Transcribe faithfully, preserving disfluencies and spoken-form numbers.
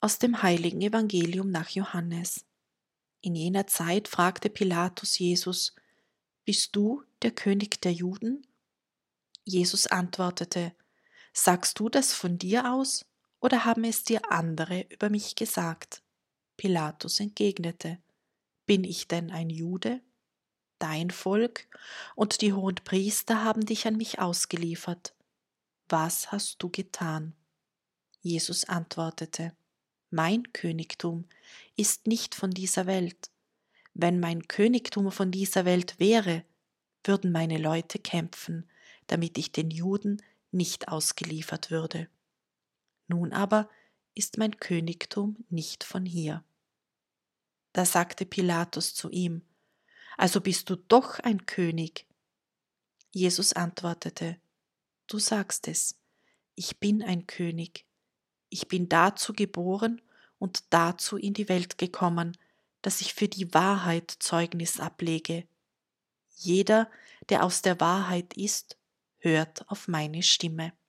Aus dem heiligen Evangelium nach Johannes. In jener Zeit fragte Pilatus Jesus: Bist du der König der Juden? Jesus antwortete: Sagst du das von dir aus, oder haben es dir andere über mich gesagt? Pilatus entgegnete: Bin ich denn ein Jude? Dein Volk und die Hohenpriester haben dich an mich ausgeliefert. Was hast du getan? Jesus antwortete: Mein Königtum ist nicht von dieser Welt. Wenn mein Königtum von dieser Welt wäre, würden meine Leute kämpfen, damit ich den Juden nicht ausgeliefert würde. Nun aber ist mein Königtum nicht von hier. Da sagte Pilatus zu ihm: Also bist du doch ein König? Jesus antwortete: Du sagst es, ich bin ein König. Ich bin dazu geboren und dazu in die Welt gekommen, dass ich für die Wahrheit Zeugnis ablege. Jeder, der aus der Wahrheit ist, hört auf meine Stimme.